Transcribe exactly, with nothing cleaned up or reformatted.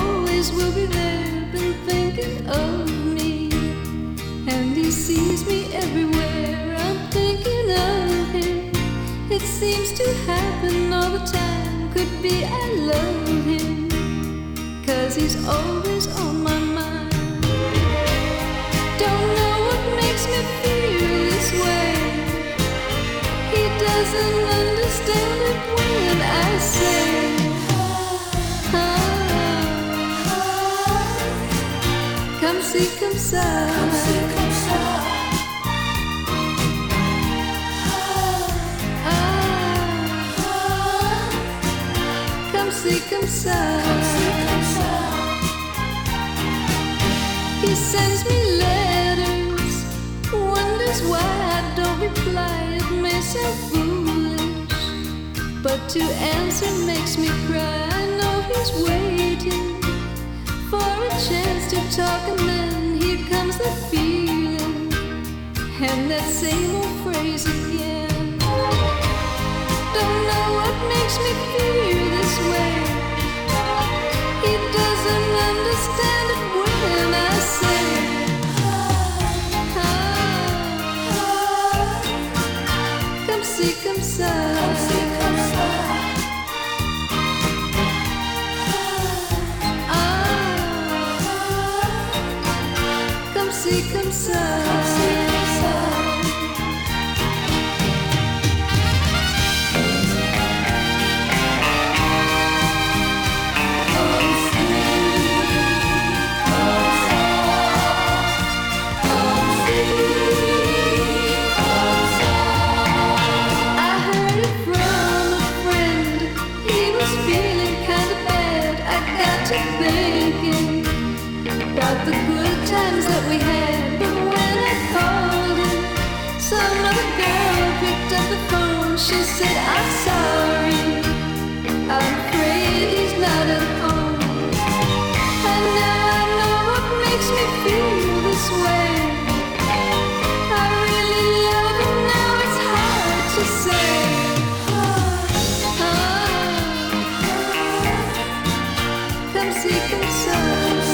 always will be there, been thinking of me. And he sees me everywhere, I'm thinking of him. It seems to happen all the time, could be I love him, 'cause he's always on my mind. Don't know what makes me feel this way. He doesn't understand it when I say, come see, come ça. Come see, come ça. He sends me letters, wonders why I don't reply. It may sound foolish, but to answer makes me cry. I know he's waiting for a chance to talk, and then here comes the feeling, and that same old phrase again. Don't know what makes me feel this way. He doesn't understand it when I say, come see, come ça. See, come ça. The good times that we had, but when I called him, some other girl picked up the phone. She said, I'm sorry, I'm afraid he's not at home. And now I know what makes me feel this way. I really love him, now it's hard to say. Come see, come ça.